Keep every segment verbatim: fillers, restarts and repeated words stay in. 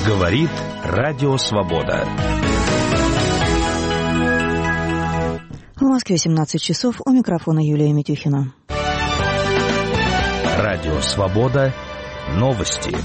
Говорит Радио Свобода. В Москве семнадцать часов, у микрофона Юлия Митюхина. Радио Свобода. Новости.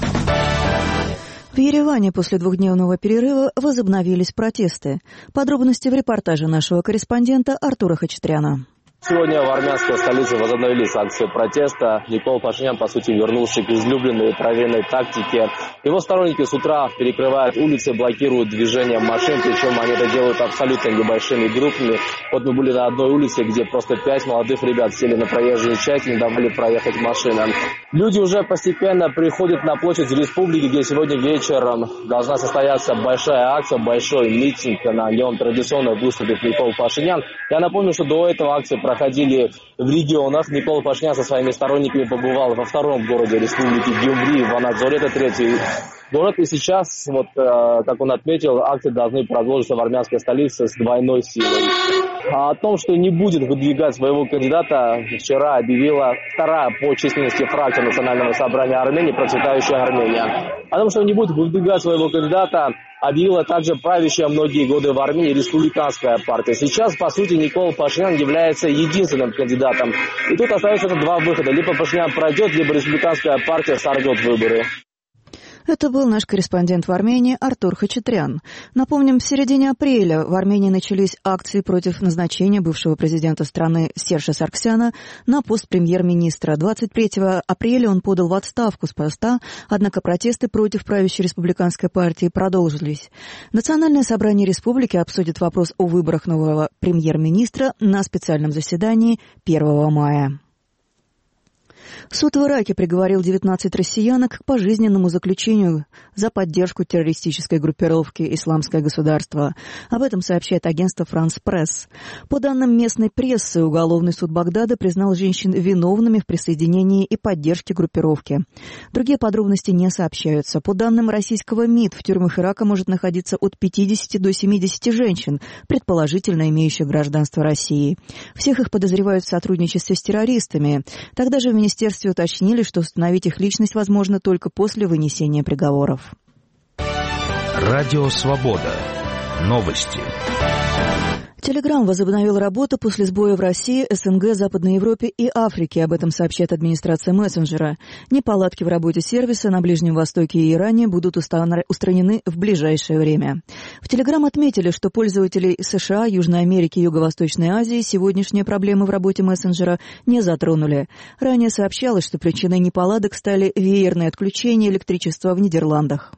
В Ереване после двухдневного перерыва возобновились протесты. Подробности в репортаже нашего корреспондента Артура Хачатряна. Сегодня в армянской столице возобновились акции протеста. Никол Пашинян, по сути, вернулся к излюбленной проверенной тактике. Его сторонники с утра перекрывают улицы, блокируют движение машин, причем они это делают абсолютно небольшими группами. Вот мы были на одной улице, где просто пять молодых ребят сели на проезжую часть и не давали проехать машинам. Люди уже постепенно приходят на площадь Республики, где сегодня вечером должна состояться большая акция, большой митинг. На нем традиционно выступит Никол Пашинян. Я напомню, что до этого акции проходили в регионах. Никол Пашинян со своими сторонниками побывал во втором городе Республики Гюмри, в Ванадзоре, это третий город. И сейчас, вот, э, как он отметил, акции должны продолжиться в армянской столице с двойной силой. А о том, что не будет выдвигать своего кандидата, вчера объявила вторая по численности фракция Национального собрания Армении, процветающая Армения. О том, что не будет выдвигать своего кандидата, объявила также правящая многие годы в Армении республиканская партия. Сейчас, по сути, Никол Пашинян является единственным кандидатом. И тут остается два выхода. Либо Пашинян пройдет, либо республиканская партия сорвет выборы. Это был наш корреспондент в Армении Артур Хачатрян. Напомним, в середине апреля в Армении начались акции против назначения бывшего президента страны Сержа Саргсяна на пост премьер-министра. двадцать третьего апреля он подал в отставку с поста, однако протесты против правящей республиканской партии продолжились. Национальное собрание республики обсудит вопрос о выборах нового премьер-министра на специальном заседании первого мая. Суд в Ираке приговорил девятнадцать россиянок к пожизненному заключению за поддержку террористической группировки «Исламское государство». Об этом сообщает агентство «Франс Пресс». По данным местной прессы, уголовный суд Багдада признал женщин виновными в присоединении и поддержке группировки. Другие подробности не сообщаются. По данным российского МИД, в тюрьмах Ирака может находиться от пятидесяти до семидесяти женщин, предположительно имеющих гражданство России. Всех их подозревают в сотрудничестве с террористами. Тогда же в Министерстве В министерстве уточнили, что установить их личность возможно только после вынесения приговоров. Радио Свобода. Новости. Телеграм возобновил работу после сбоя в России, СНГ, Западной Европе и Африке. Об этом сообщает администрация мессенджера. Неполадки в работе сервиса на Ближнем Востоке и Иране будут устранены в ближайшее время. В Телеграм отметили, что пользователей США, Южной Америки и Юго-Восточной Азии сегодняшние проблемы в работе мессенджера не затронули. Ранее сообщалось, что причиной неполадок стали веерные отключения электричества в Нидерландах.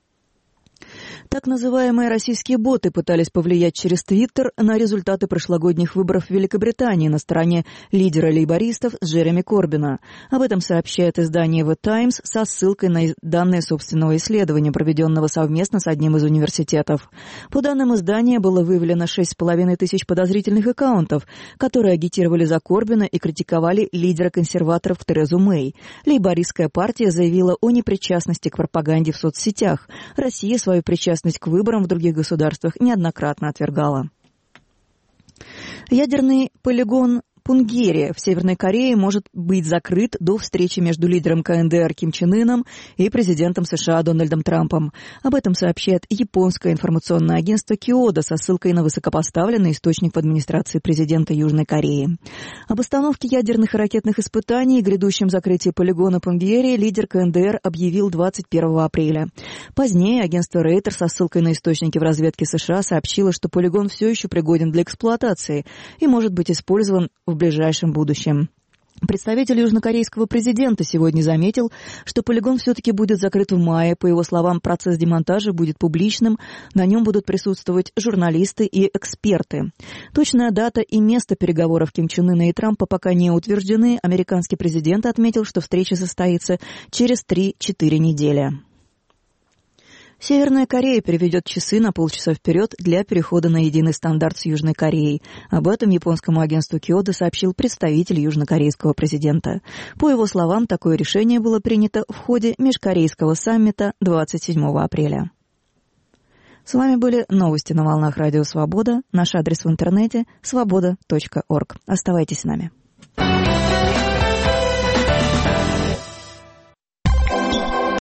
Так называемые российские боты пытались повлиять через Твиттер на результаты прошлогодних выборов в Великобритании на стороне лидера лейбористов Джереми Корбина. Об этом сообщает издание The Times со ссылкой на данные собственного исследования, проведенного совместно с одним из университетов. По данным издания было выявлено шесть с половиной тысяч подозрительных аккаунтов, которые агитировали за Корбина и критиковали лидера консерваторов Терезу Мэй. Лейбористская партия заявила о непричастности к пропаганде в соцсетях. Россия свою причастность к выборам в других государствах неоднократно отвергала. Ядерный полигон Пунгерри в Северной Корее может быть закрыт до встречи между лидером КНДР Ким Чен Ыном и президентом США Дональдом Трампом. Об этом сообщает японское информационное агентство Киода со ссылкой на высокопоставленный источник в администрации президента Южной Кореи. Об остановке ядерных и ракетных испытаний и грядущем закрытии полигона Пунгерри лидер КНДР объявил двадцать первого апреля. Позднее агентство Рейтер со ссылкой на источники в разведке США сообщило, что полигон все еще пригоден для эксплуатации и может быть использован в ближайшем будущем. Представитель южнокорейского президента сегодня заметил, что полигон все-таки будет закрыт в мае. По его словам, процесс демонтажа будет публичным, на нем будут присутствовать журналисты и эксперты. Точная дата и место переговоров Ким Чен Ына и Трампа пока не утверждены. Американский президент отметил, что встреча состоится через три-четыре недели. Северная Корея переведет часы на полчаса вперед для перехода на единый стандарт с Южной Кореей. Об этом японскому агентству Киода сообщил представитель южнокорейского президента. По его словам, такое решение было принято в ходе межкорейского саммита двадцать седьмого апреля. С вами были новости на волнах Радио Свобода. Наш адрес в интернете – свобода точка орг. Оставайтесь с нами.